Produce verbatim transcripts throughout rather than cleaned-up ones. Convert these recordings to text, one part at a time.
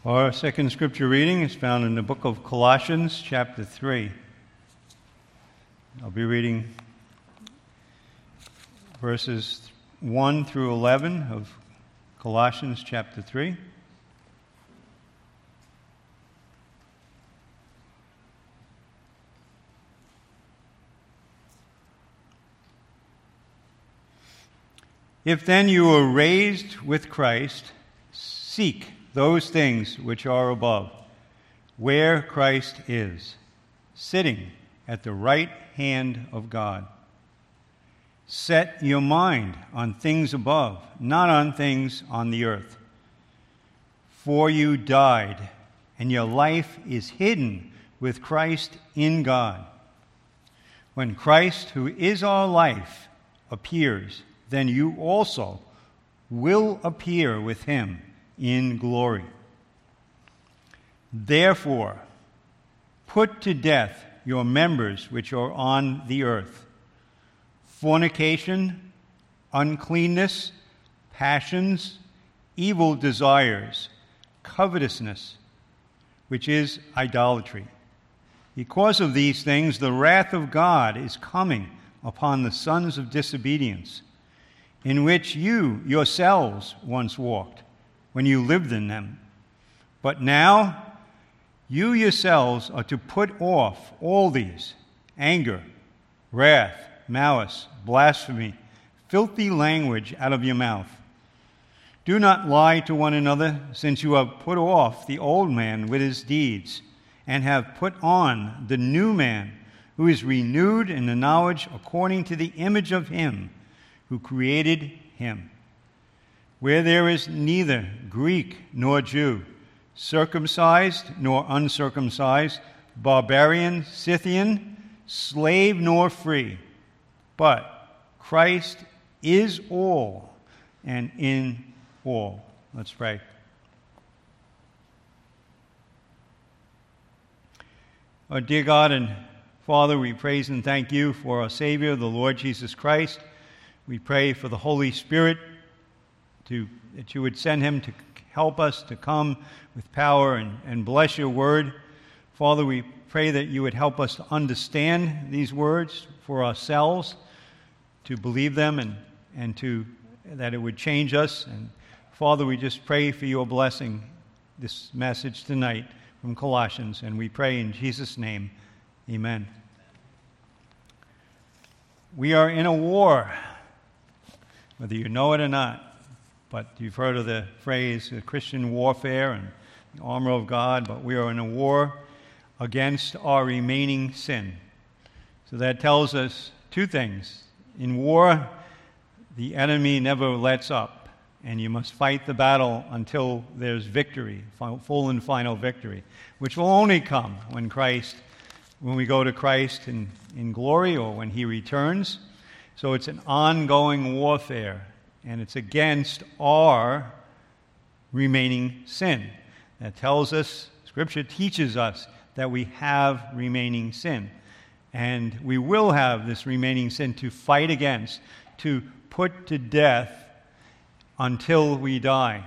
Our second scripture reading is found in the book of Colossians, chapter three. I'll be reading verses one through eleven of Colossians, chapter three. If then you were raised with Christ, seek those things which are above, where Christ is, sitting at the right hand of God. Set your mind on things above, not on things on the earth. For you died, and your life is hidden with Christ in God. When Christ, who is our life, appears, then you also will appear with him in glory. Therefore, put to death your members which are on the earth: fornication, uncleanness, passions, evil desires, covetousness, which is idolatry. Because of these things, the wrath of God is coming upon the sons of disobedience, in which you yourselves once walked, when you lived in them. But now you yourselves are to put off all these: anger, wrath, malice, blasphemy, filthy language out of your mouth. Do not lie to one another, since you have put off the old man with his deeds, and have put on the new man, who is renewed in the knowledge according to the image of him who created him. Where there is neither Greek nor Jew, circumcised nor uncircumcised, barbarian, Scythian, slave nor free, but Christ is all and in all. Let's pray. Our dear God and Father, we praise and thank you for our Savior, the Lord Jesus Christ. We pray for the Holy Spirit, to, that you would send him to help us to come with power and, and bless your word. Father, we pray that you would help us to understand these words for ourselves, to believe them, and, and to that it would change us. And Father, we just pray for your blessing this message tonight from Colossians, and we pray in Jesus' name, amen. We are in a war, whether you know it or not. But you've heard of the phrase uh, Christian warfare and the armor of God, but we are in a war against our remaining sin. So that tells us two things. In war, the enemy never lets up, and you must fight the battle until there's victory, full and final victory, which will only come when Christ, when we go to Christ in, in glory, or when he returns. So it's an ongoing warfare, and it's against our remaining sin. That tells us, Scripture teaches us that we have remaining sin. And we will have this remaining sin to fight against, to put to death until we die.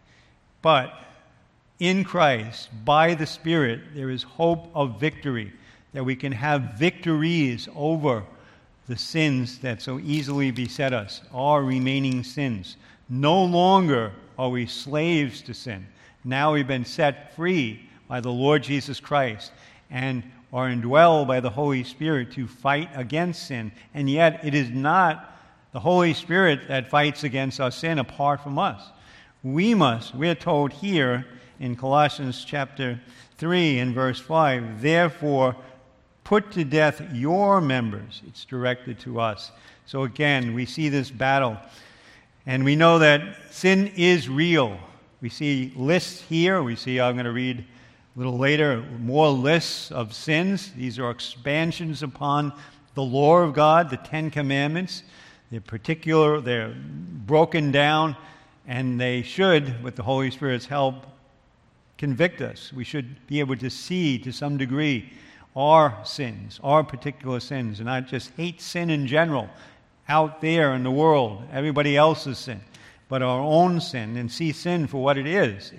But in Christ, by the Spirit, there is hope of victory, that we can have victories over the sins that so easily beset us, our remaining sins. No longer are we slaves to sin. Now we've been set free by the Lord Jesus Christ and are indwelled by the Holy Spirit to fight against sin. And yet it is not the Holy Spirit that fights against our sin apart from us. We must, we're told here in Colossians chapter three and verse five, therefore put to death your members. It's directed to us. So again, we see this battle. And we know that sin is real. We see lists here. We see, I'm going to read a little later, more lists of sins. These are expansions upon the law of God, the Ten Commandments. They're particular, they're broken down, and they should, with the Holy Spirit's help, convict us. We should be able to see to some degree our sins, our particular sins, and not just hate sin in general out there in the world, everybody else's sin, but our own sin, and see sin for what it is. It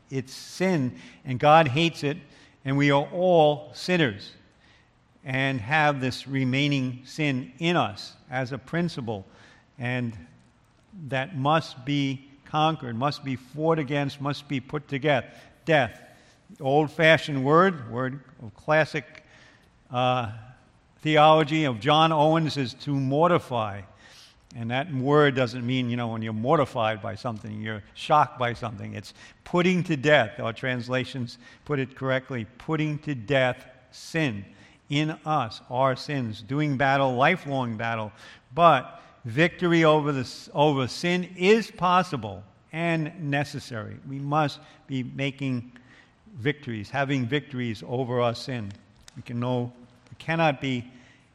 it's sin, and God hates it, and we are all sinners and have this remaining sin in us as a principle, and that must be conquered, must be fought against, must be put to death. Death. The old-fashioned word, word of classic uh, theology of John Owens is to mortify. And that word doesn't mean, you know, when you're mortified by something, you're shocked by something. It's putting to death. Our translations put it correctly. Putting to death sin in us, our sins. Doing battle, lifelong battle. But victory over, this, over sin is possible and necessary. We must be making victories, having victories over our sin. We can know, we cannot be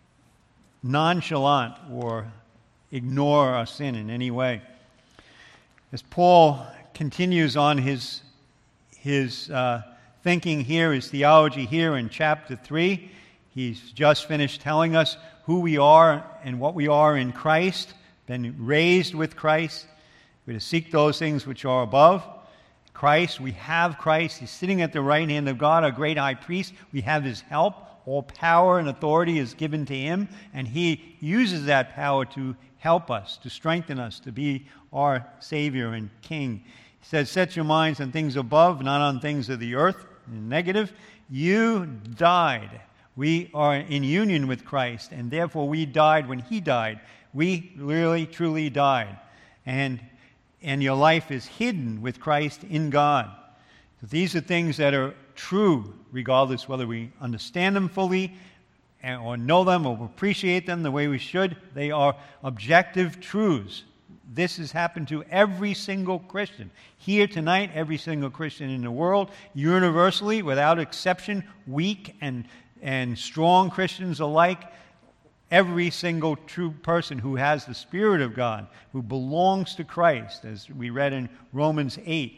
nonchalant or ignore our sin in any way. As Paul continues on his his uh, thinking here, his theology here in chapter three, he's just finished telling us who we are and what we are in Christ, been raised with Christ. We're to seek those things which are above. Christ, we have Christ. He's sitting at the right hand of God, our great high priest. We have his help. All power and authority is given to him, and he uses that power to help us, to strengthen us, to be our Savior and King. He says, set your minds on things above, not on things of the earth. In negative, you died. We are in union with Christ, and therefore we died when he died. We really, truly died. And, and your life is hidden with Christ in God. So these are things that are true, regardless whether we understand them fully or know them or appreciate them the way we should. They are objective truths. This has happened to every single Christian. Here tonight, every single Christian in the world, universally, without exception, weak and, and strong Christians alike, every single true person who has the Spirit of God, who belongs to Christ, as we read in Romans eight,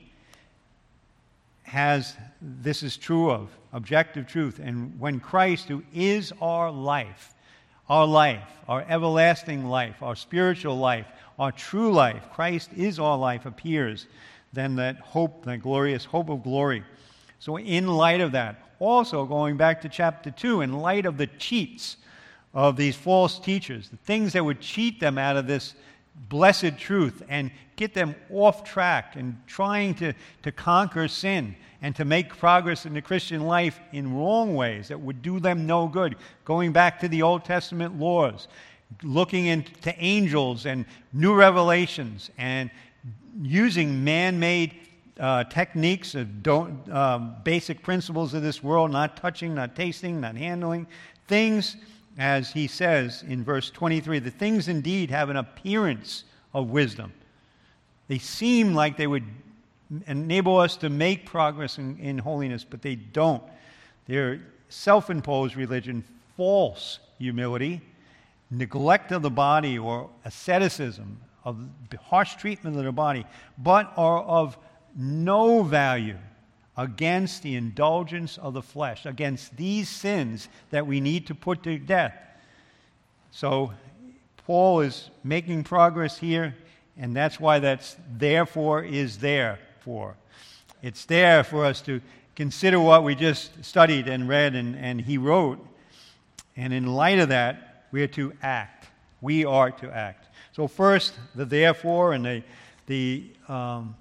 has, this is true of, objective truth. And when Christ, who is our life, our life, our everlasting life, our spiritual life, our true life, Christ is our life, appears, then that hope, that glorious hope of glory. So in light of that, also going back to chapter two, in light of the cheats of these false teachers, the things that would cheat them out of this blessed truth and get them off track and trying to, to conquer sin and to make progress in the Christian life in wrong ways that would do them no good. Going back to the Old Testament laws, looking into angels and new revelations and using man-made uh, techniques of don't, um, basic principles of this world, not touching, not tasting, not handling, things, as he says in verse twenty-three, the things indeed have an appearance of wisdom. They seem like they would enable us to make progress in, in holiness, but they don't. They're self-imposed religion, false humility, neglect of the body or asceticism, of harsh treatment of the body, but are of no value against the indulgence of the flesh, against these sins that we need to put to death. So Paul is making progress here, and that's why that's therefore is there for. It's there for us to consider what we just studied and read and, and he wrote, and in light of that, we are to act. We are to act. So first, the therefore and the, the um,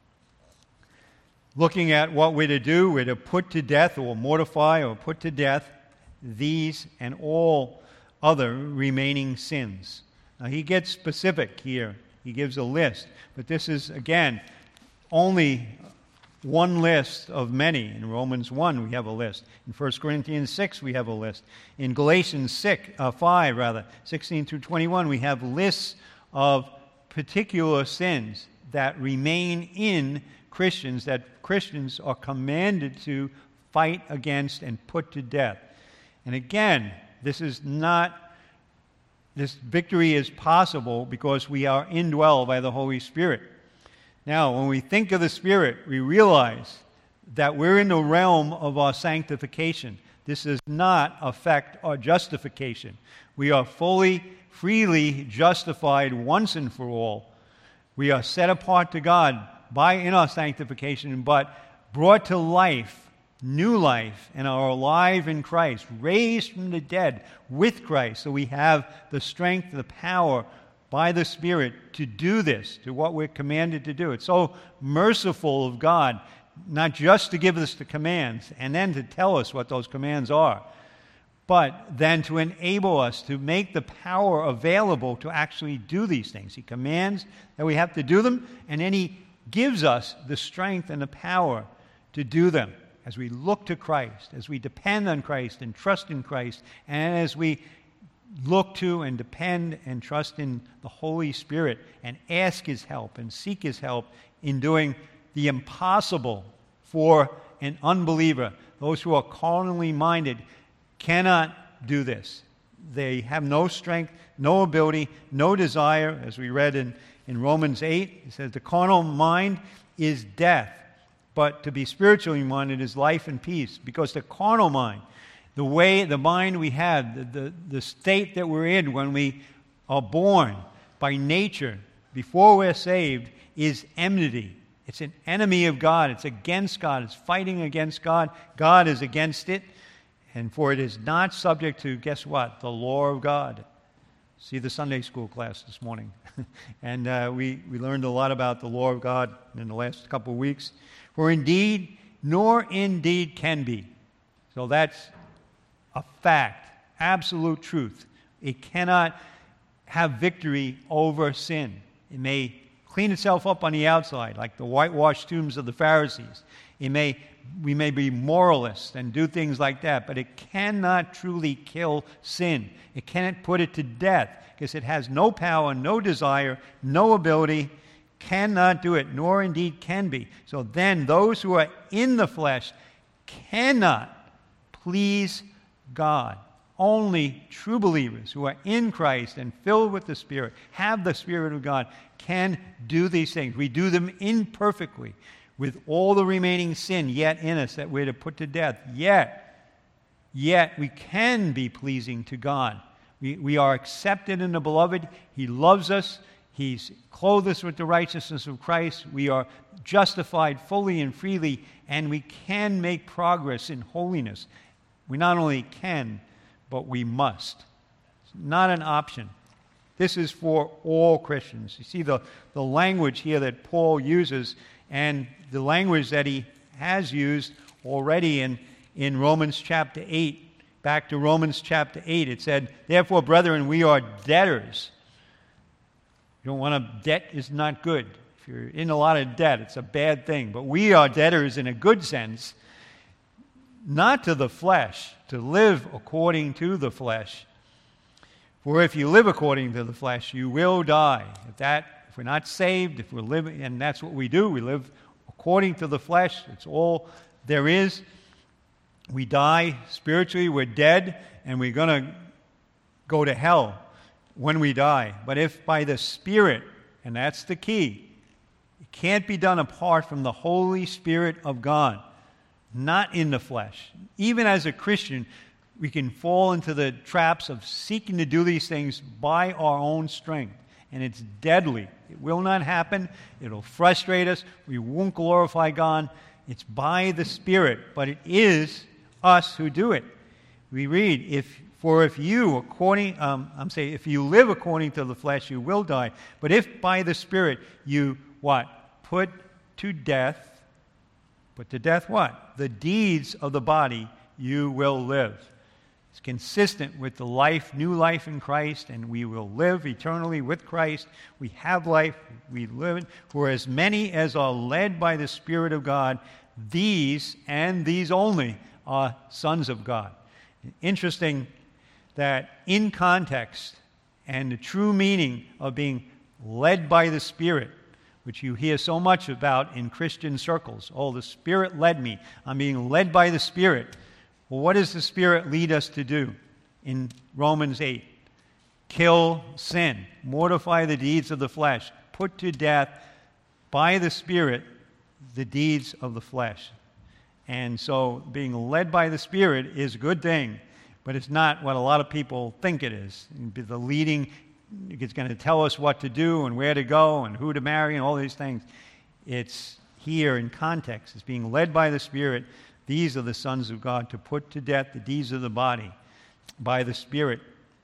looking at what we're to do, we're to put to death or mortify or put to death these and all other remaining sins. Now, he gets specific here. He gives a list. But this is, again, only one list of many. In Romans one, we have a list. In First Corinthians six, we have a list. In Galatians six, uh, five, rather, sixteen through twenty-one, we have lists of particular sins that remain in Christians, that Christians are commanded to fight against and put to death. And again, this is not, this victory is possible because we are indwelled by the Holy Spirit. Now, when we think of the Spirit, we realize that we're in the realm of our sanctification. This does not affect our justification. We are fully, freely justified once and for all. We are set apart to God by in our sanctification, but brought to life, new life, and are alive in Christ, raised from the dead with Christ. So we have the strength, the power by the Spirit to do this, to what we're commanded to do. It's so merciful of God, not just to give us the commands and then to tell us what those commands are, but then to enable us to make the power available to actually do these things. He commands that we have to do them, and then He gives us the strength and the power to do them as we look to Christ, as we depend on Christ and trust in Christ, and as we look to and depend and trust in the Holy Spirit and ask His help and seek His help in doing the impossible for an unbeliever. Those who are carnally minded cannot do this. They have no strength, no ability, no desire. As we read in, in Romans eight, it says the carnal mind is death, but to be spiritually minded is life and peace. Because the carnal mind, the way, the mind we have, the, the, the state that we're in when we are born by nature, before we're saved, is enmity. It's an enemy of God. It's against God. It's fighting against God. God is against it. And for it is not subject to, guess what? The law of God. See the Sunday school class this morning. and uh, we, we learned a lot about the law of God in the last couple of weeks. For indeed, nor indeed can be. So that's a fact, absolute truth. It cannot have victory over sin. It may clean itself up on the outside, like the whitewashed tombs of the Pharisees. It may, we may be moralists and do things like that, but it cannot truly kill sin. It cannot put it to death, because it has no power, no desire, no ability, cannot do it, nor indeed can be. So then those who are in the flesh cannot please God. Only true believers who are in Christ and filled with the Spirit, have the Spirit of God, can do these things. We do them imperfectly, with all the remaining sin yet in us that we're to put to death. Yet, yet we can be pleasing to God. We, we are accepted in the Beloved. He loves us. He's clothed us with the righteousness of Christ. We are justified fully and freely, and we can make progress in holiness. We not only can, but we must. It's not an option. This is for all Christians. You see the, the language here that Paul uses, and the language that he has used already in, in Romans chapter eight. Back to Romans chapter eight, it said, therefore, brethren, we are debtors. You don't want to, debt is not good. If you're in a lot of debt, it's a bad thing. But we are debtors in a good sense, not to the flesh, to live according to the flesh. For if you live according to the flesh, you will die. If that, if we're not saved, if we're living, and that's what we do, we live according to the flesh. It's all there is. We die spiritually, we're dead, and we're going to go to hell when we die. But if by the Spirit, and that's the key, it can't be done apart from the Holy Spirit of God, not in the flesh. Even as a Christian, we can fall into the traps of seeking to do these things by our own strength. And it's deadly. It will not happen. It'll frustrate us. We won't glorify God. It's by the Spirit, but it is us who do it. We read, if for if you according um, I'm saying if you live according to the flesh, you will die. But if by the Spirit you what? Put to death, put to death what? The deeds of the body, you will live. It's consistent with the life, new life in Christ, and we will live eternally with Christ. We have life, we live it. For as many as are led by the Spirit of God, these and these only are sons of God. Interesting that in context and the true meaning of being led by the Spirit, which you hear so much about in Christian circles. Oh, the Spirit led me. I'm being led by the Spirit. Well, what does the Spirit lead us to do in Romans eight? Kill sin, mortify the deeds of the flesh, put to death by the Spirit the deeds of the flesh. And so being led by the Spirit is a good thing, but it's not what a lot of people think it is. The leading, it's going to tell us what to do and where to go and who to marry and all these things. It's here in context is being led by the Spirit. These are the sons of God, to put to death the deeds of the body by the Spirit.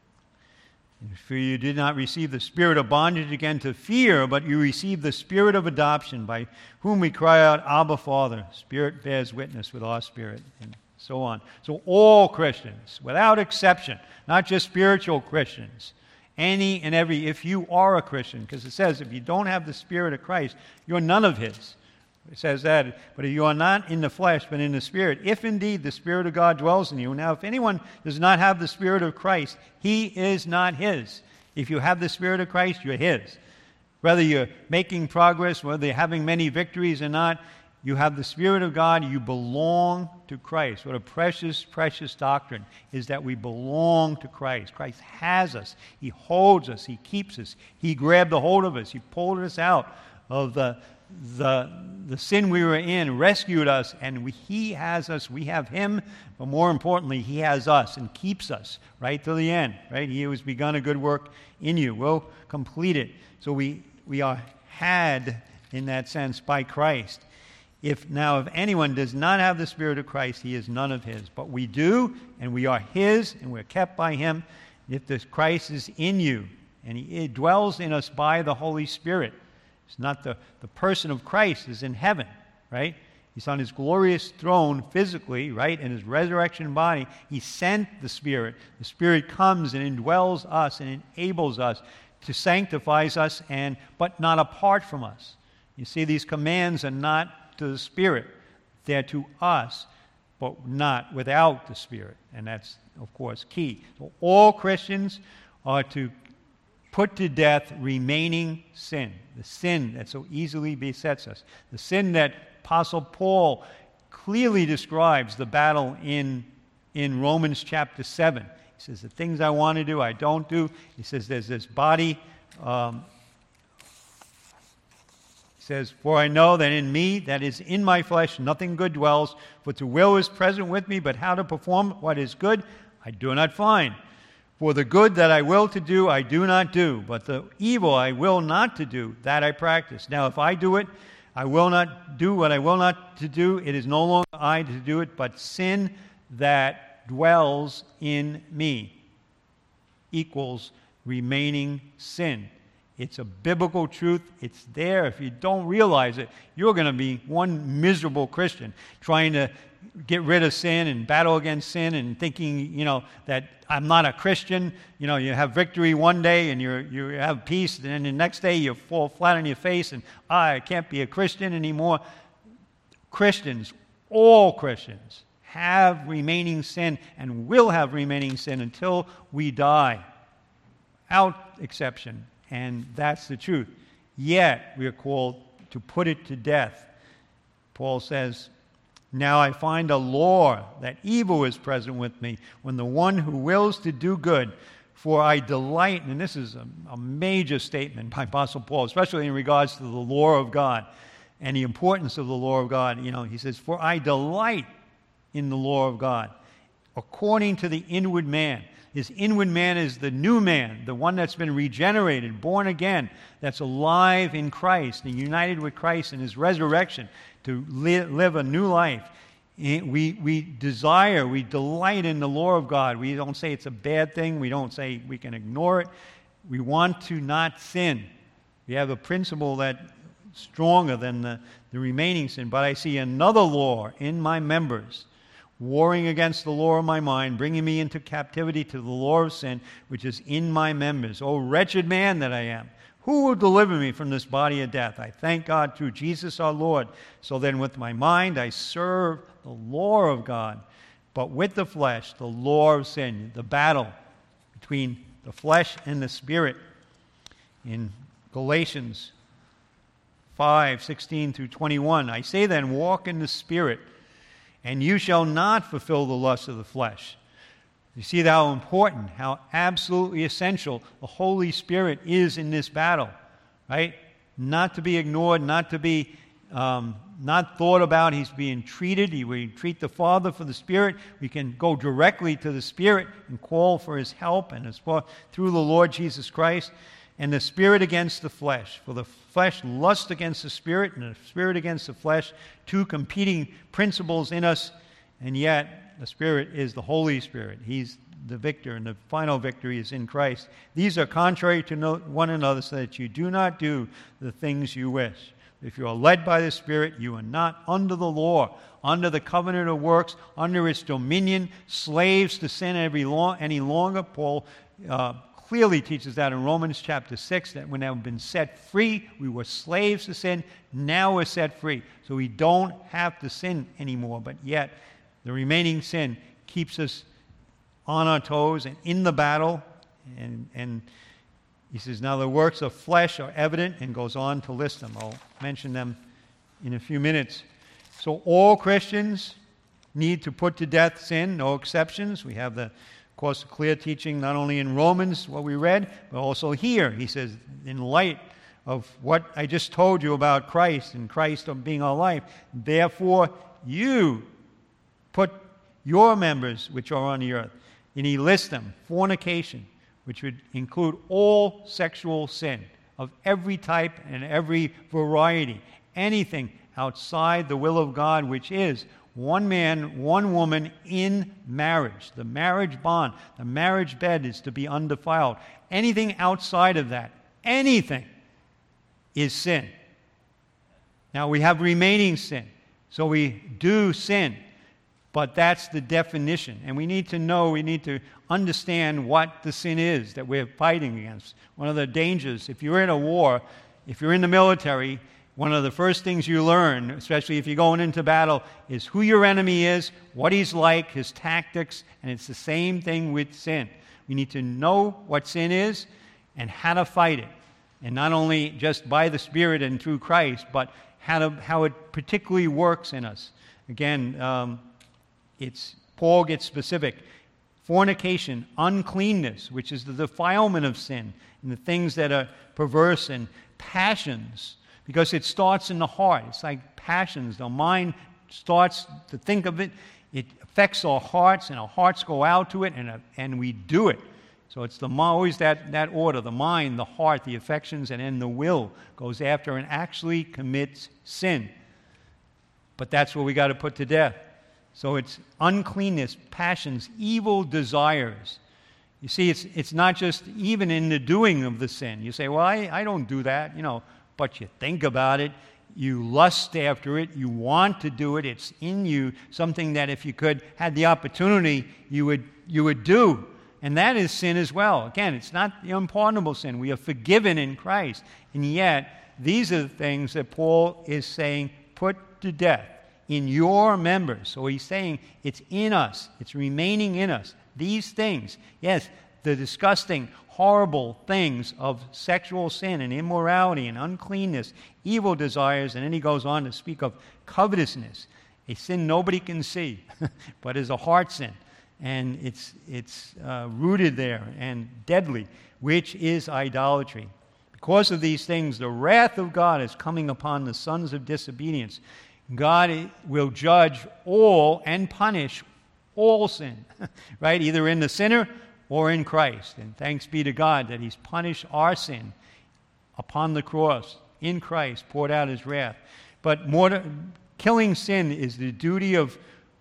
For you did not receive the spirit of bondage again to fear, but you received the Spirit of adoption, by whom we cry out, Abba, Father. Spirit bears witness with our spirit, and so on. So all Christians, without exception, not just spiritual Christians, any and every, if you are a Christian, because it says if you don't have the Spirit of Christ, you're none of His. It says that, but if you are not in the flesh, but in the Spirit, if indeed the Spirit of God dwells in you. Now, if anyone does not have the Spirit of Christ, he is not His. If you have the Spirit of Christ, you're His. Whether you're making progress, whether you're having many victories or not, you have the Spirit of God, you belong to Christ. What a precious, precious doctrine is that we belong to Christ. Christ has us. He holds us. He keeps us. He grabbed a hold of us. He pulled us out of the The, the sin we were in, rescued us, and we, He has us. We have Him, but more importantly, He has us and keeps us right to the end. Right? He who has begun a good work in you will complete it. So we we are had in that sense by Christ. If now if anyone does not have the Spirit of Christ, he is none of His. But we do, and we are His, and we're kept by Him. If this Christ is in you, and He dwells in us by the Holy Spirit. It's not the, the person of Christ is in heaven, right? He's on His glorious throne physically, right? In His resurrection body. He sent the Spirit. The Spirit comes and indwells us and enables us to sanctify us, and but not apart from us. You see, these commands are not to the Spirit. They're to us, but not without the Spirit. And that's, of course, key. So all Christians are to put to death remaining sin, the sin that so easily besets us, the sin that Apostle Paul clearly describes the battle in, in Romans chapter seven. He says, the things I want to do, I don't do. He says, there's this body. Um, he says, for I know that in me, that is in my flesh, nothing good dwells. For to will is present with me, but how to perform what is good, I do not find. For the good that I will to do, I do not do, but the evil I will not to do, that I practice. Now, if I do it, I will not do what I will not to do. It is no longer I to do it, but sin that dwells in me equals remaining sin. It's a biblical truth. It's there. If you don't realize it, you're going to be one miserable Christian trying to get rid of sin and battle against sin and thinking, you know, that I'm not a Christian. You know, you have victory one day and you you have peace, and then the next day you fall flat on your face and ah, I can't be a Christian anymore. Christians, all Christians, have remaining sin and will have remaining sin until we die, without exception. And that's the truth. Yet we are called to put it to death. Paul says, now I find a law that evil is present with me when the one who wills to do good, for I delight, and this is a, a major statement by Apostle Paul, especially in regards to the law of God and the importance of the law of God. You know, he says, for I delight in the law of God according to the inward man. His inward man is the new man, the one that's been regenerated, born again, that's alive in Christ and united with Christ in His resurrection to li- live a new life. We, we desire, we delight in the law of God. We don't say it's a bad thing. We don't say we can ignore it. We want to not sin. We have a principle that's stronger than the, the remaining sin. But I see another law in my members, warring against the law of my mind, bringing me into captivity to the law of sin, which is in my members. O wretched man that I am, who will deliver me from this body of death? I thank God through Jesus our Lord. So then with my mind I serve the law of God, but with the flesh, the law of sin, the battle between the flesh and the Spirit. In Galatians five, sixteen through twenty-one, I say then, walk in the Spirit, and you shall not fulfill the lust of the flesh. You see how important, how absolutely essential the Holy Spirit is in this battle, right? Not to be ignored, not to be um, not thought about. He's being treated. He, we treat the Father for the Spirit. We can go directly to the Spirit and call for His help and His through the Lord Jesus Christ. and the spirit against the flesh. For the flesh lusts against the spirit, and the spirit against the flesh, two competing principles in us, and yet the Spirit is the Holy Spirit. He's the victor, and the final victory is in Christ. These are contrary to no, one another, so that you do not do the things you wish. If you are led by the Spirit, you are not under the law, under the covenant of works, under its dominion, slaves to sin every long, any longer. Paul uh, clearly teaches that in Romans chapter six, that when we've been set free, we were slaves to sin, now we're set free. So we don't have to sin anymore, but yet the remaining sin keeps us on our toes and in the battle. And, and he says, now the works of flesh are evident, and goes on to list them. I'll mention them in a few minutes. So all Christians need to put to death sin, no exceptions. We have, the, of course, clear teaching not only in Romans, what we read, but also here. He says, in light of what I just told you about Christ and Christ being our life, therefore you put your members which are on the earth. And he lists them: fornication, which would include all sexual sin of every type and every variety, anything outside the will of God, which is one man, one woman in marriage. The marriage bond, the marriage bed is to be undefiled. Anything outside of that, anything, is sin. Now we have remaining sin. So we do sin, but that's the definition. And we need to know, we need to understand what the sin is that we're fighting against. One of the dangers, if you're in a war, if you're in the military, one of the first things you learn, especially if you're going into battle, is who your enemy is, what he's like, his tactics, and it's the same thing with sin. We need to know what sin is and how to fight it. And not only just by the Spirit and through Christ, but how, to, how it particularly works in us. Again, um, it's Paul gets specific. Fornication, uncleanness, which is the defilement of sin, and the things that are perverse, and passions, because it starts in the heart. It's like passions. The mind starts to think of it. It affects our hearts, and our hearts go out to it, and, uh, and we do it. So it's the always that, that order: the mind, the heart, the affections, and then the will goes after and actually commits sin. But that's what we got to put to death. So it's uncleanness, passions, evil desires. You see, it's it's not just even in the doing of the sin. You say, well, I, I don't do that, you know, but you think about it, you lust after it, you want to do it, it's in you, something that if you could, had the opportunity, you would you would do. And that is sin as well. Again, it's not the unpardonable sin. We are forgiven in Christ. And yet, these are the things that Paul is saying, put to death in your members. So he's saying it's in us. It's remaining in us. These things, yes, the disgusting, horrible things of sexual sin and immorality and uncleanness, evil desires, and then he goes on to speak of covetousness, a sin nobody can see, but is a heart sin. And it's it's uh, rooted there and deadly, which is idolatry. Because of these things, the wrath of God is coming upon the sons of disobedience. God will judge all and punish all sin, right? Either in the sinner or in Christ. And thanks be to God that he's punished our sin upon the cross, in Christ, poured out his wrath. But more to, killing sin is the duty of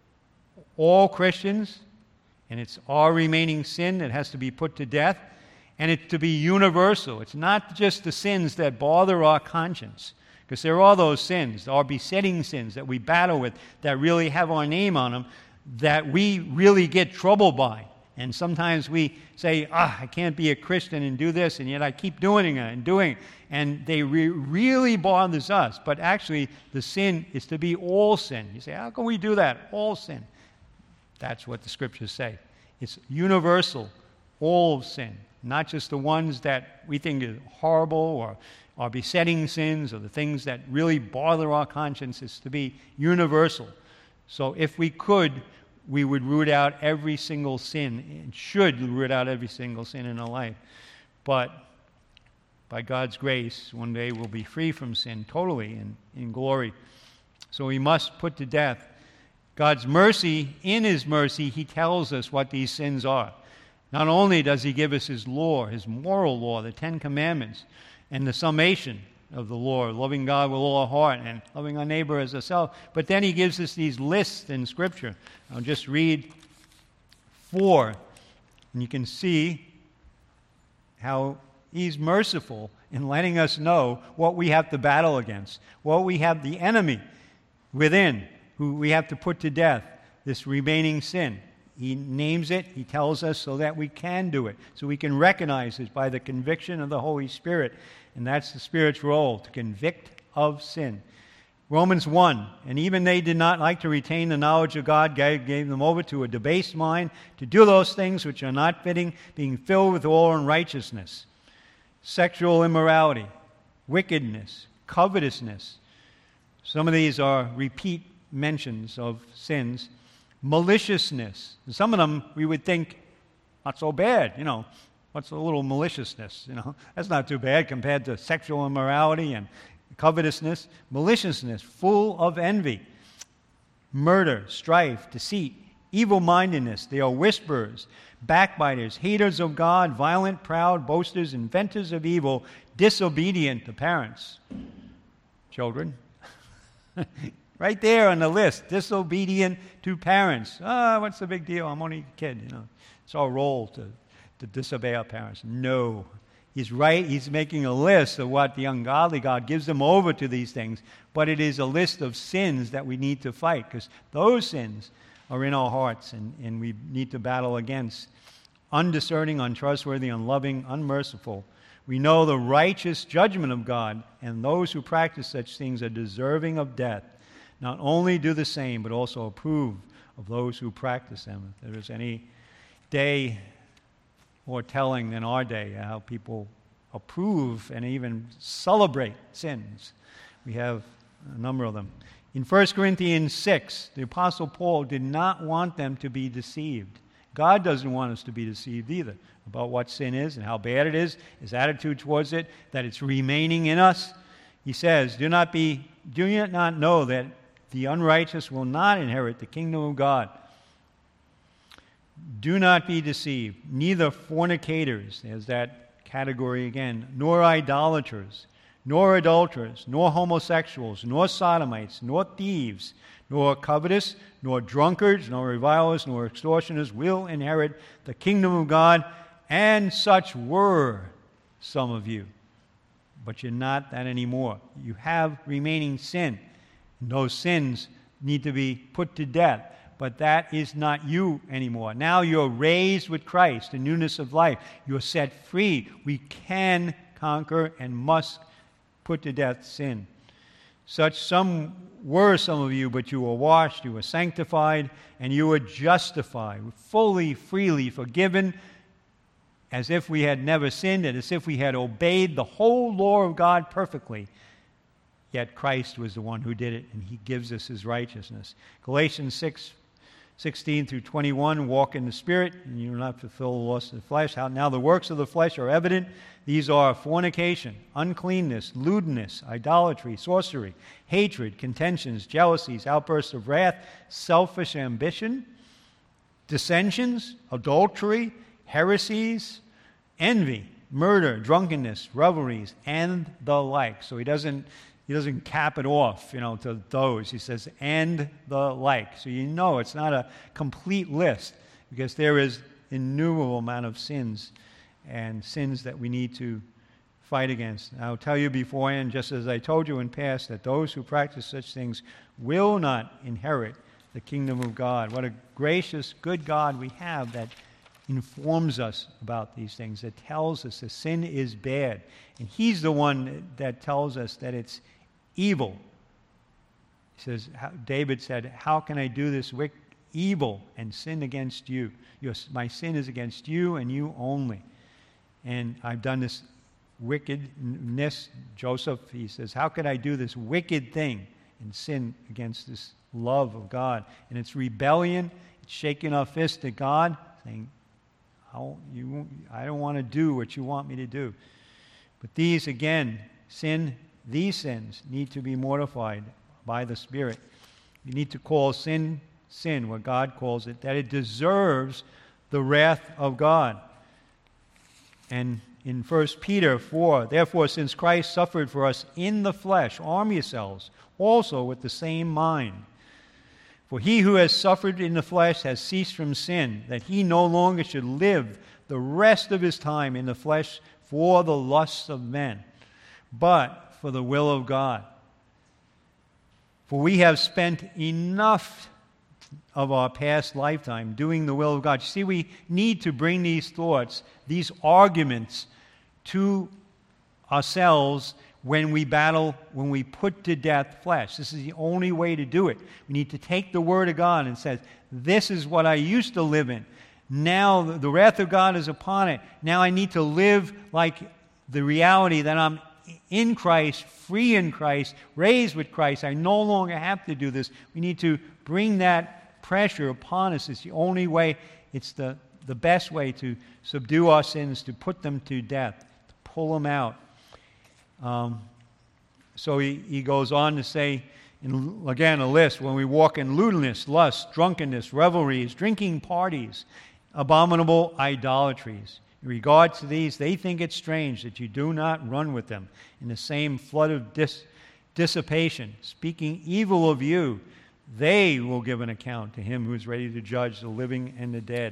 all Christians. And it's our remaining sin that has to be put to death. And it's to be universal. It's not just the sins that bother our conscience. Because there are those sins, our besetting sins that we battle with, that really have our name on them, that we really get troubled by. And sometimes we say, ah, I can't be a Christian and do this, and yet I keep doing it and doing it. And they re- really bothers us. But actually, the sin is to be all sin. You say, how can we do that? All sin. That's what the Scriptures say. It's universal, all sin, not just the ones that we think are horrible or are besetting sins or the things that really bother our conscience. It's to be universal. So if we could, we would root out every single sin, and should root out every single sin in our life. But by God's grace, one day we'll be free from sin totally and in glory. So we must put to death God's mercy. In his mercy, he tells us what these sins are. Not only does he give us his law, his moral law, the Ten Commandments, and the summation of the law, loving God with all our heart and loving our neighbor as ourselves, but then he gives us these lists in Scripture. I'll just read four, and you can see how he's merciful in letting us know what we have to battle against, what we have the enemy within, who we have to put to death, this remaining sin. He names it, he tells us so that we can do it, so we can recognize it by the conviction of the Holy Spirit. And that's the Spirit's role, to convict of sin. Romans one, and even they did not like to retain the knowledge of God, God gave them over to a debased mind to do those things which are not fitting, being filled with all unrighteousness, sexual immorality, wickedness, covetousness. Some of these are repeat mentions of sins. Maliciousness. Some of them we would think, not so bad, you know. What's a little maliciousness? You know, that's not too bad compared to sexual immorality and covetousness. Maliciousness, full of envy, murder, strife, deceit, evil-mindedness. They are whisperers, backbiters, haters of God, violent, proud, boasters, inventors of evil, disobedient to parents. Children. Right there on the list, disobedient to parents. Ah, oh, what's the big deal? I'm only a kid, you know. It's our role to, to disobey our parents. No. He's right. He's making a list of what the ungodly God gives them over to these things, but it is a list of sins that we need to fight, because those sins are in our hearts, and, and we need to battle against. Undiscerning, untrustworthy, unloving, unmerciful. We know the righteous judgment of God, and those who practice such things are deserving of death. Not only do the same, but also approve of those who practice them. If there is any day more telling than our day, how people approve and even celebrate sins. We have a number of them. In First Corinthians six, the Apostle Paul did not want them to be deceived. God doesn't want us to be deceived either about what sin is and how bad it is, his attitude towards it, that it's remaining in us. He says, do not be, do you not know that the unrighteous will not inherit the kingdom of God? Do not be deceived, neither fornicators, there's that category again, nor idolaters, nor adulterers, nor homosexuals, nor sodomites, nor thieves, nor covetous, nor drunkards, nor revilers, nor extortioners will inherit the kingdom of God. And such were some of you. But you're not that anymore. You have remaining sin. And those sins need to be put to death. But that is not you anymore. Now you're raised with Christ, the newness of life. You're set free. We can conquer and must put to death sin. Such some were some of you, but you were washed, you were sanctified, and you were justified, fully, freely forgiven, as if we had never sinned, and as if we had obeyed the whole law of God perfectly. Yet Christ was the one who did it, and he gives us his righteousness. Galatians six, sixteen through twenty-one, walk in the Spirit, and you will not fulfill the lust of the flesh. How now the works of the flesh are evident. These are fornication, uncleanness, lewdness, idolatry, sorcery, hatred, contentions, jealousies, outbursts of wrath, selfish ambition, dissensions, adultery, heresies, envy, murder, drunkenness, revelries, and the like. So he doesn't he doesn't cap it off, you know, to those. He says, and the like. So you know it's not a complete list, because there is innumerable amount of sins and sins that we need to fight against. I'll tell you beforehand, just as I told you in past, that those who practice such things will not inherit the kingdom of God. What a gracious, good God we have that informs us about these things, that tells us that sin is bad. And he's the one that tells us that it's evil. He says, David said, how can I do this wicked evil and sin against you? Your, my sin is against you and you only. And I've done this wickedness. Joseph, he says, how could I do this wicked thing and sin against this love of God? And it's rebellion. It's shaking our fist at God, saying, I, you, I don't want to do what you want me to do. But these, again, sin, these sins need to be mortified by the Spirit. You need to call sin, sin, what God calls it, that it deserves the wrath of God. And in First Peter four, therefore, since Christ suffered for us in the flesh, arm yourselves also with the same mind. For he who has suffered in the flesh has ceased from sin, that he no longer should live the rest of his time in the flesh for the lusts of men, but for the will of God. For we have spent enough of our past lifetime doing the will of God. You see, we need to bring these thoughts, these arguments, to ourselves when we battle, when we put to death flesh. This is the only way to do it. We need to take the Word of God and say, this is what I used to live in. Now the wrath of God is upon it. Now I need to live like the reality that I'm in Christ, free in Christ, raised with Christ. I no longer have to do this. We need to bring that pressure upon us. It's the only way, it's the, the best way to subdue our sins, to put them to death, to pull them out. Um, so he, he goes on to say, in, again, a list, when we walk in lewdness, lust, drunkenness, revelries, drinking parties, abominable idolatries. In regard to these, they think it strange that you do not run with them in the same flood of dis- dissipation, speaking evil of you. They will give an account to him who is ready to judge the living and the dead.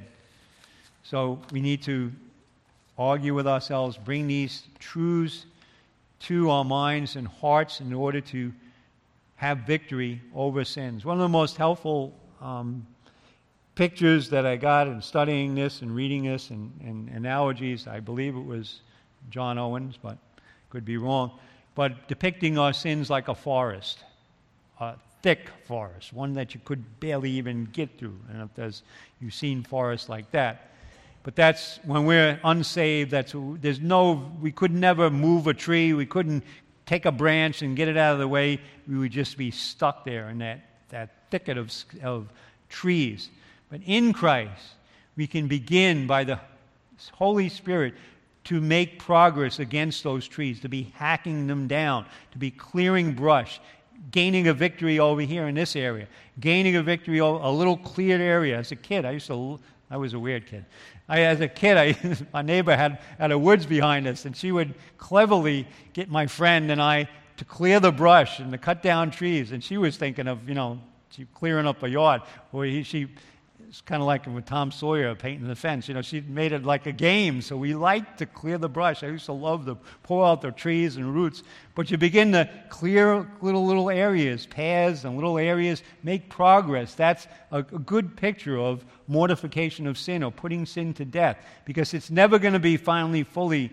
So we need to argue with ourselves, bring these truths to our minds and hearts in order to have victory over sins. One of the most helpful um, pictures that I got in studying this and reading this and, and analogies, I believe it was John Owens, but could be wrong, but depicting our sins like a forest, a thick forest, one that you could barely even get through. And if there's, you've seen forests like that. But that's when we're unsaved, that's, there's no, we could never move a tree, we couldn't take a branch and get it out of the way, we would just be stuck there in that, that thicket of, of trees. But in Christ, we can begin by the Holy Spirit to make progress against those trees, to be hacking them down, to be clearing brush, gaining a victory over here in this area, gaining a victory over a little cleared area. As a kid, I used to, I was a weird kid. I, as a kid, I, my neighbor had, had a woods behind us, and she would cleverly get my friend and I to clear the brush and to cut down trees. And she was thinking of, you know, she clearing up a yard, or he, she... It's kind of like with Tom Sawyer painting the fence. You know, she made it like a game, so we liked to clear the brush. I used to love to pull out the trees and roots. But you begin to clear little, little areas, paths and little areas, make progress. That's a, a good picture of mortification of sin or putting sin to death, because it's never going to be finally fully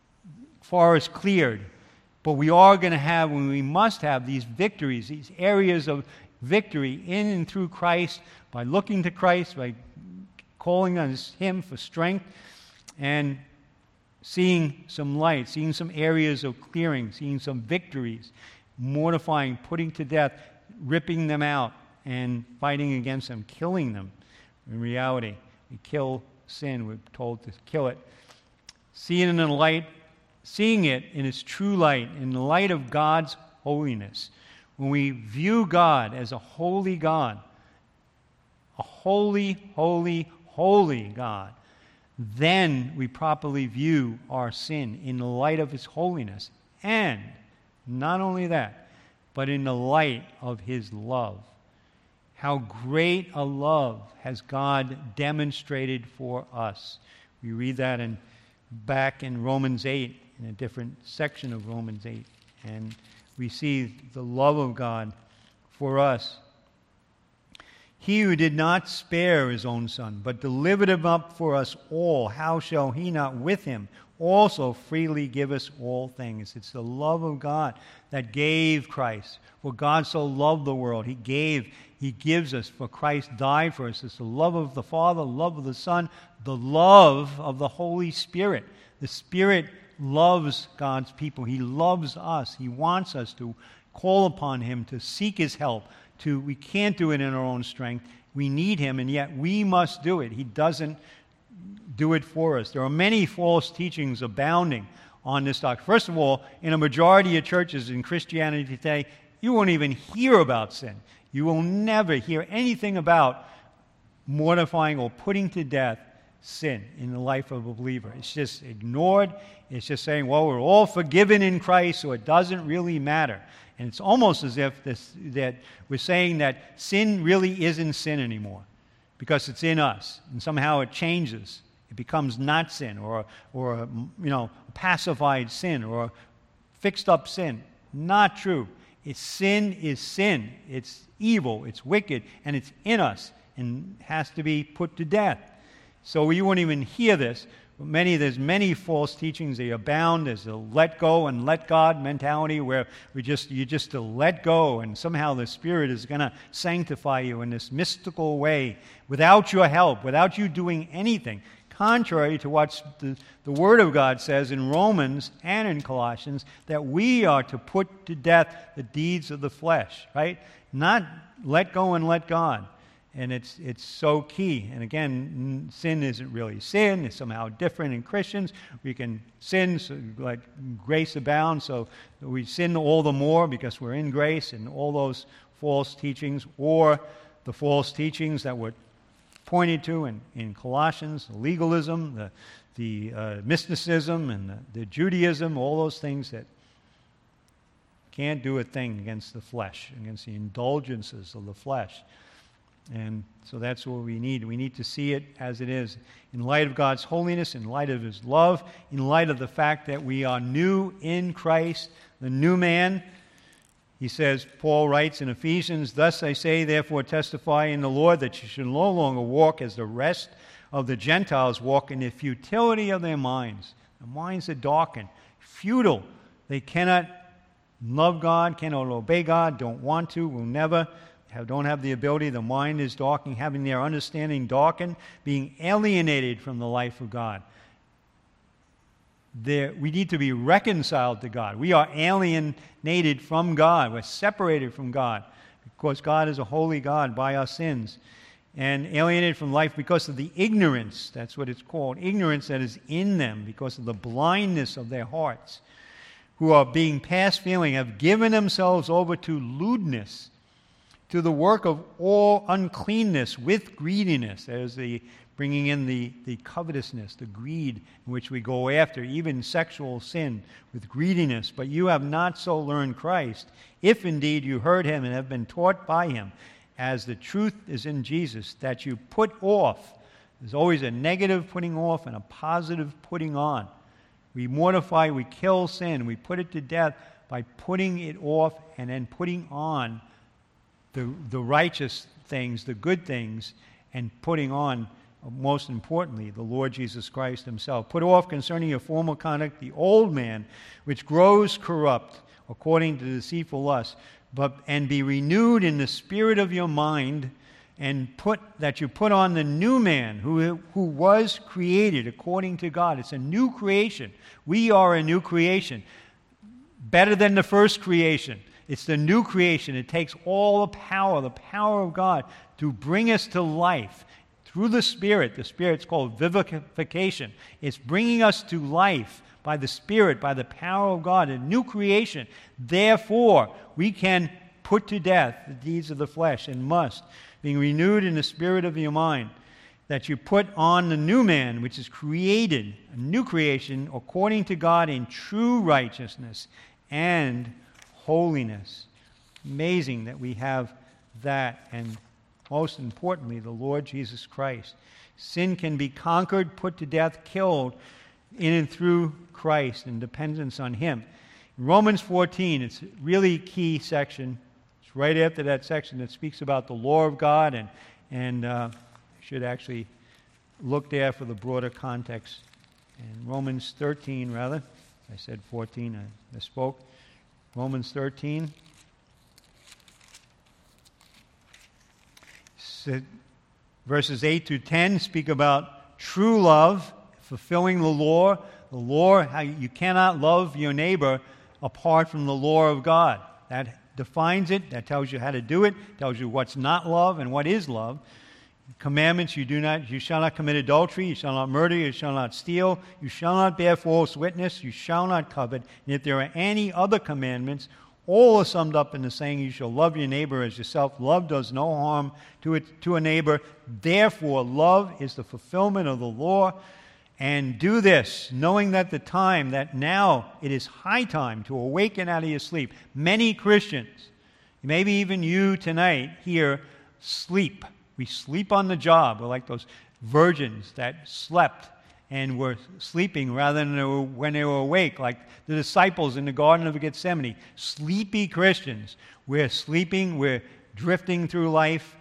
forest cleared. But we are going to have, and we must have, these victories, these areas of victory in and through Christ, by looking to Christ, by calling on Him for strength, and seeing some light, seeing some areas of clearing, seeing some victories, mortifying, putting to death, ripping them out, and fighting against them, killing them. In reality, we kill sin. We're told to kill it. Seeing it in the light, seeing it in its true light, in the light of God's holiness. When we view God as a holy God, a holy, holy, holy God, then we properly view our sin in the light of His holiness. And not only that, but in the light of His love. How great a love has God demonstrated for us. We read that in, back in Romans eight, in a different section of Romans eight. And we see the love of God for us. He who did not spare His own Son, but delivered Him up for us all, how shall He not with Him also freely give us all things? It's the love of God that gave Christ. For God so loved the world, He gave, He gives us, for Christ died for us. It's the love of the Father, the love of the Son, the love of the Holy Spirit. The Spirit loves God's people. He loves us. He wants us to call upon Him, to seek His help. To, we can't do it in our own strength. We need Him, and yet we must do it. He doesn't do it for us. There are many false teachings abounding on this doctrine. First of all, in a majority of churches in Christianity today, you won't even hear about sin. You will never hear anything about mortifying or putting to death sin in the life of a believer. It's just ignored. It's just saying, well, we're all forgiven in Christ, so it doesn't really matter. And it's almost as if this, that we're saying that sin really isn't sin anymore because it's in us, and somehow it changes. It becomes not sin, or, or a, you know, pacified sin, or a fixed-up sin. Not true. It's sin is sin. It's evil. It's wicked, and it's in us, and has to be put to death. So you won't even hear this. Many there's many false teachings. They abound. There's a let go and let God mentality where we just you just to let go, and somehow the Spirit is going to sanctify you in this mystical way without your help, without you doing anything. Contrary to what the, the Word of God says in Romans and in Colossians, that we are to put to death the deeds of the flesh, right? Not let go and let God. And it's it's so key. And again, sin isn't really sin. It's somehow different in Christians. We can sin, so like grace abounds, so we sin all the more because we're in grace, and all those false teachings, or the false teachings that were pointed to in, in Colossians, the legalism, the, the uh, mysticism, and the, the Judaism, all those things that can't do a thing against the flesh, against the indulgences of the flesh. And so that's what we need. We need to see it as it is, in light of God's holiness, in light of His love, in light of the fact that we are new in Christ, the new man. He says, Paul writes in Ephesians, "Thus I say, therefore testify in the Lord, that you should no longer walk as the rest of the Gentiles walk, in the futility of their minds." Their minds are darkened, futile. They cannot love God, cannot obey God, don't want to, will never. Have, don't have the ability. The mind is darkened, having their understanding darkened, being alienated from the life of God. There, we need to be reconciled to God. We are alienated from God. We're separated from God because God is a holy God by our sins. And alienated from life because of the ignorance, that's what it's called, ignorance that is in them because of the blindness of their hearts, who are being past feeling, have given themselves over to lewdness, to the work of all uncleanness with greediness. There's the bringing in the, the covetousness, the greed in which we go after, even sexual sin with greediness. But you have not so learned Christ, if indeed you heard Him and have been taught by Him, as the truth is in Jesus, that you put off. There's always a negative putting off and a positive putting on. We mortify, we kill sin, we put it to death by putting it off and then putting on the the righteous things, the good things, and putting on, most importantly, the Lord Jesus Christ Himself. Put off concerning your former conduct the old man, which grows corrupt according to deceitful lust, but and be renewed in the spirit of your mind, and put that you put on the new man who who was created according to God. It's a new creation. We are a new creation, better than the first creation. It's the new creation. It takes all the power, the power of God, to bring us to life through the Spirit. The Spirit's called vivification. It's bringing us to life by the Spirit, by the power of God, a new creation. Therefore, we can put to death the deeds of the flesh, and must, being renewed in the spirit of your mind, that you put on the new man, which is created, a new creation, according to God in true righteousness and holiness. Amazing that we have that, and most importantly, the Lord Jesus Christ. Sin can be conquered, put to death, killed in and through Christ, in dependence on Him. In Romans fourteen, it's a really key section. It's right after that section that speaks about the law of God, and and uh, should actually look there for the broader context. In Romans thirteen, rather, I said fourteen, I misspoke. Romans thirteen. Verses eight to ten speak about true love, fulfilling the law. The law, how you cannot love your neighbor apart from the law of God. That defines it. That tells you how to do it. Tells you what's not love and what is love. Commandments: you do not, you shall not commit adultery, you shall not murder, you shall not steal, you shall not bear false witness, you shall not covet. And if there are any other commandments All is summed up in the saying, you shall love your neighbor as yourself. Love does no harm to it, to a neighbor. Therefore, love is the fulfillment of the law. And do this, knowing that the time, that now it is high time to awaken out of your sleep. Many Christians, maybe even you tonight here, sleep. We sleep on the job. We're like those virgins that slept and were sleeping rather than they were, when they were awake, like the disciples in the Garden of Gethsemane. Sleepy Christians. We're sleeping, we're drifting through life.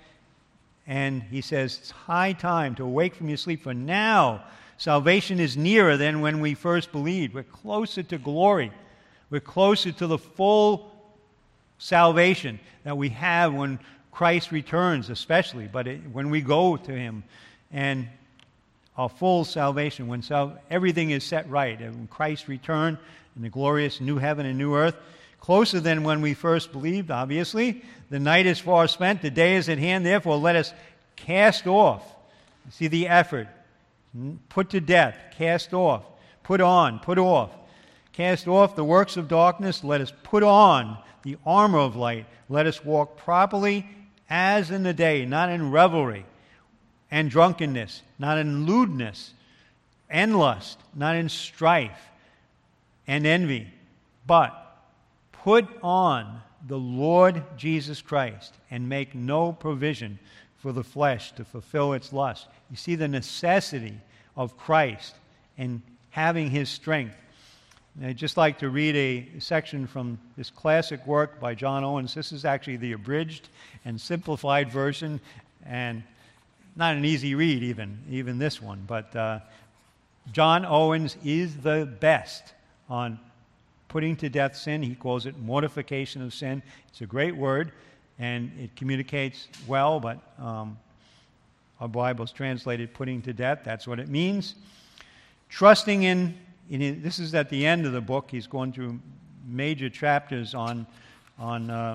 And he says, it's high time to awake from your sleep, for now salvation is nearer than when we first believed. We're closer to glory. We're closer to the full salvation that we have when Christ returns, especially, but it, when we go to him, and our full salvation, when sal- everything is set right, and when Christ return in the glorious new heaven and new earth, closer than when we first believed, obviously. The night is far spent, the day is at hand, therefore let us cast off. See the effort. Put to death, cast off, put on, put off. Cast off the works of darkness, let us put on the armor of light. Let us walk properly as in the day, not in revelry and drunkenness, not in lewdness and lust, not in strife and envy, but put on the Lord Jesus Christ and make no provision for the flesh to fulfill its lust. You see the necessity of Christ and having his strength. And I'd just like to read a section from this classic work by John Owens. This is actually the abridged and simplified version, and not an easy read even, even this one. But uh, John Owens is the best on putting to death sin. He calls it mortification of sin. It's a great word, and it communicates well, but um, our Bible's translated putting to death. That's what it means. Trusting in, in it, this is at the end of the book. He's going through major chapters on, on uh,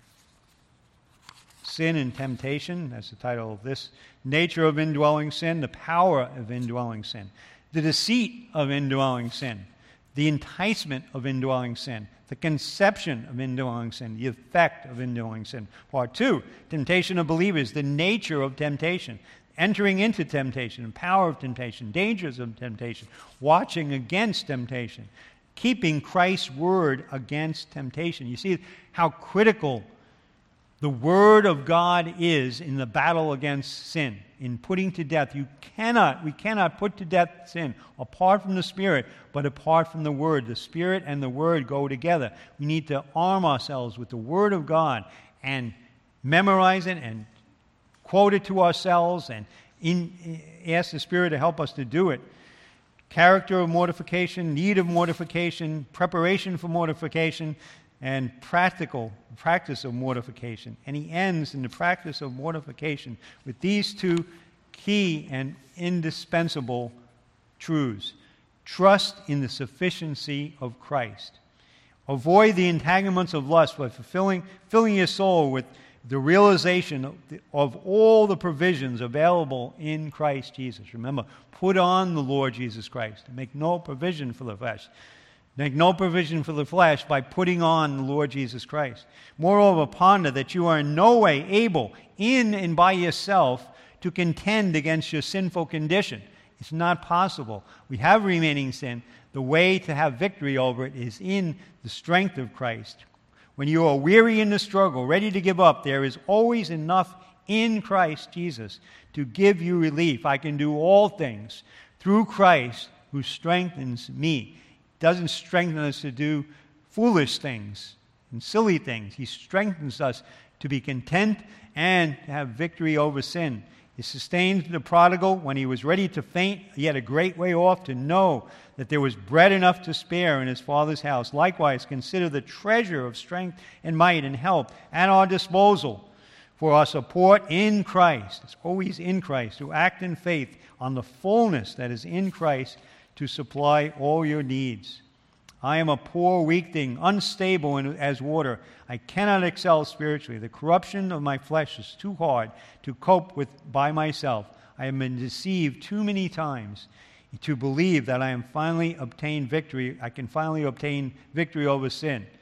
sin and temptation. That's the title of this. Nature of indwelling sin, the power of indwelling sin, the deceit of indwelling sin, the enticement of indwelling sin, the conception of indwelling sin, the effect of indwelling sin. Part two, temptation of believers, the nature of temptation, entering into temptation, power of temptation, dangers of temptation, watching against temptation, keeping Christ's word against temptation. You see how critical the word of God is in the battle against sin, in putting to death. You cannot, we cannot put to death sin apart from the Spirit, but apart from the word. The Spirit and the word go together. We need to arm ourselves with the word of God and memorize it and quote it to ourselves and in, ask the Spirit to help us to do it. Character of mortification, need of mortification, preparation for mortification, and practical practice of mortification. And he ends in the practice of mortification with these two key and indispensable truths. Trust in the sufficiency of Christ. Avoid the entanglements of lust by fulfilling filling your soul with the realization of, the, of all the provisions available in Christ Jesus. Remember, put on the Lord Jesus Christ and make no provision for the flesh. Make no provision for the flesh by putting on the Lord Jesus Christ. Moreover, ponder that you are in no way able, in and by yourself, to contend against your sinful condition. It's not possible. We have remaining sin. The way to have victory over it is in the strength of Christ. When you are weary in the struggle, ready to give up, there is always enough in Christ Jesus to give you relief. I can do all things through Christ who strengthens me. Doesn't strengthen us to do foolish things and silly things. He strengthens us to be content and to have victory over sin. He sustained the prodigal when he was ready to faint, yet a great way off, to know that there was bread enough to spare in his Father's house. Likewise, consider the treasure of strength and might and help at our disposal for our support in Christ. It's always in Christ, to act in faith on the fullness that is in Christ, to supply all your needs. I am a poor, weak thing, unstable in, as water. I cannot excel spiritually. The corruption of my flesh is too hard to cope with by myself. I have been deceived too many times to believe that I am finally obtained victory. I can finally obtain victory over sin.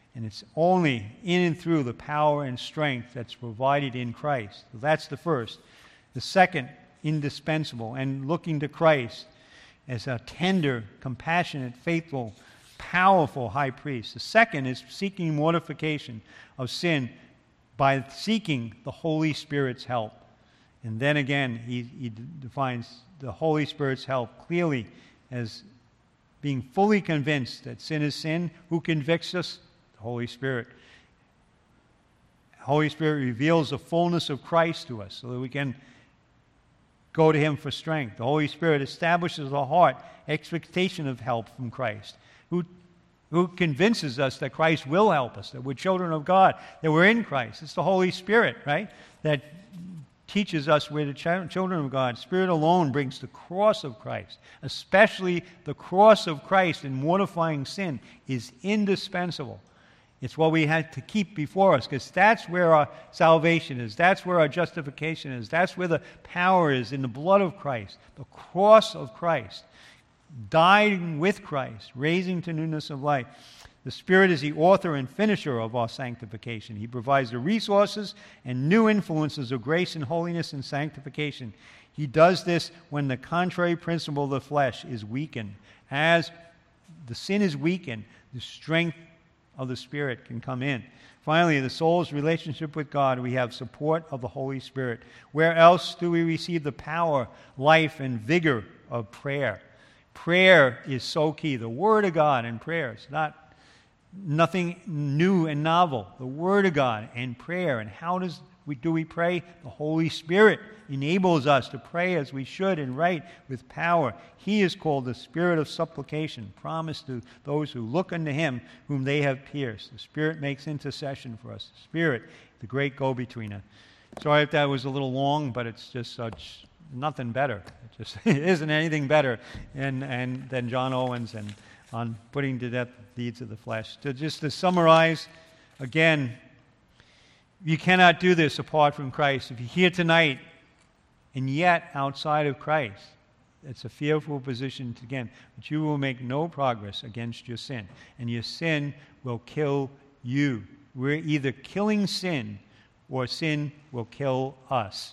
And it's only in and through the power and strength that's provided in Christ. So that's the first. The second, indispensable, and looking to Christ as a tender, compassionate, faithful, powerful high priest. The second is seeking mortification of sin by seeking the Holy Spirit's help. And then again, he, he defines the Holy Spirit's help clearly as being fully convinced that sin is sin. Who convicts us? The Holy Spirit. The Holy Spirit reveals the fullness of Christ to us so that we can go to Him for strength. The Holy Spirit establishes a heart, expectation of help from Christ, who, who convinces us that Christ will help us, that we're children of God, that we're in Christ. It's the Holy Spirit, right, that teaches us we're the ch- children of God. Spirit alone brings the cross of Christ, especially the cross of Christ in mortifying sin is indispensable. It's what we have to keep before us, because that's where our salvation is. That's where our justification is. That's where the power is, in the blood of Christ, the cross of Christ, dying with Christ, raising to newness of life. The Spirit is the author and finisher of our sanctification. He provides the resources and new influences of grace and holiness and sanctification. He does this when the contrary principle of the flesh is weakened. As the sin is weakened, the strength of the Spirit can come in. Finally, the soul's relationship with God, we have support of the Holy Spirit. Where else do we receive the power, life, and vigor of prayer? Prayer is so key. The Word of God and prayer is not nothing new and novel. The Word of God and prayer. And how does we do we pray? The Holy Spirit enables us to pray as we should and right with power. He is called the Spirit of supplication, promised to those who look unto Him whom they have pierced. The Spirit makes intercession for us. The Spirit, the great go-betweener. Sorry if that was a little long, but it's just such nothing better. It just it isn't anything better and, and than John Owens and on putting to death the deeds of the flesh. To just to summarize, again, you cannot do this apart from Christ. If you're here tonight and yet outside of Christ, it's a fearful position to, again, but you will make no progress against your sin, and your sin will kill you. We're either killing sin or sin will kill us.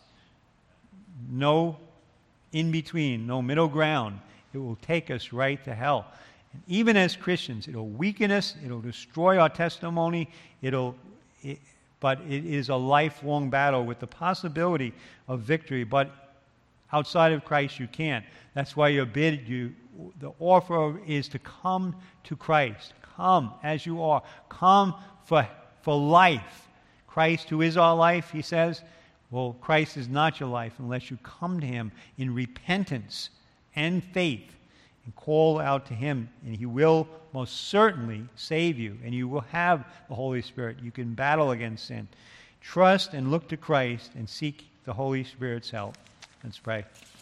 No in between, no middle ground. It will take us right to hell. And even as Christians, it'll weaken us, it'll destroy our testimony, it'll, it, but it is a lifelong battle with the possibility of victory. But outside of Christ, you can't. That's why you're bid, you, the offer is to come to Christ. Come as you are. Come for, for life. Christ, who is our life, he says, well, Christ is not your life unless you come to Him in repentance and faith. And call out to Him, and He will most certainly save you, and you will have the Holy Spirit. You can battle against sin. Trust and look to Christ and seek the Holy Spirit's help. Let's pray.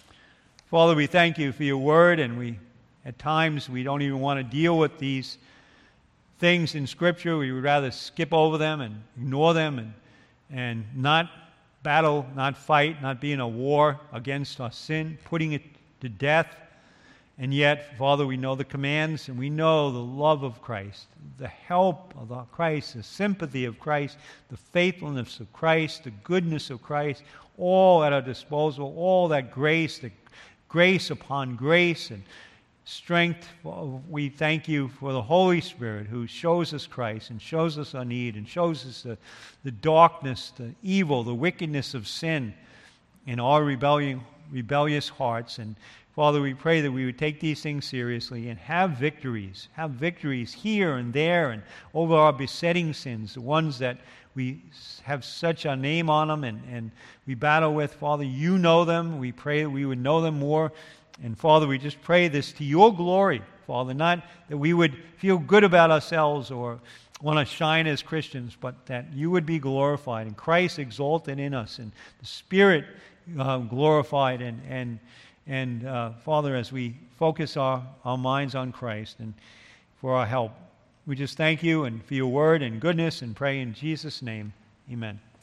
Father, we thank You for Your word, and we, at times, we don't even want to deal with these things in Scripture. We would rather skip over them and ignore them and, and not battle, not fight, not be in a war against our sin, putting it to death. And yet, Father, we know the commands, and we know the love of Christ, the help of Christ, the sympathy of Christ, the faithfulness of Christ, the goodness of Christ, all at our disposal, all that grace, the grace upon grace and strength. We thank You for the Holy Spirit who shows us Christ and shows us our need and shows us the, the darkness, the evil, the wickedness of sin in our rebellion, rebellious hearts. And Father, we pray that we would take these things seriously and have victories, have victories here and there and over our besetting sins, the ones that we have such a name on them and, and we battle with. Father, You know them. We pray that we would know them more. And Father, we just pray this to Your glory, Father, not that we would feel good about ourselves or want to shine as Christians, but that You would be glorified and Christ exalted in us and the Spirit uh, glorified and and And, uh, Father, as we focus our, our minds on Christ and for our help, we just thank You and for Your word and goodness and pray in Jesus' name. Amen.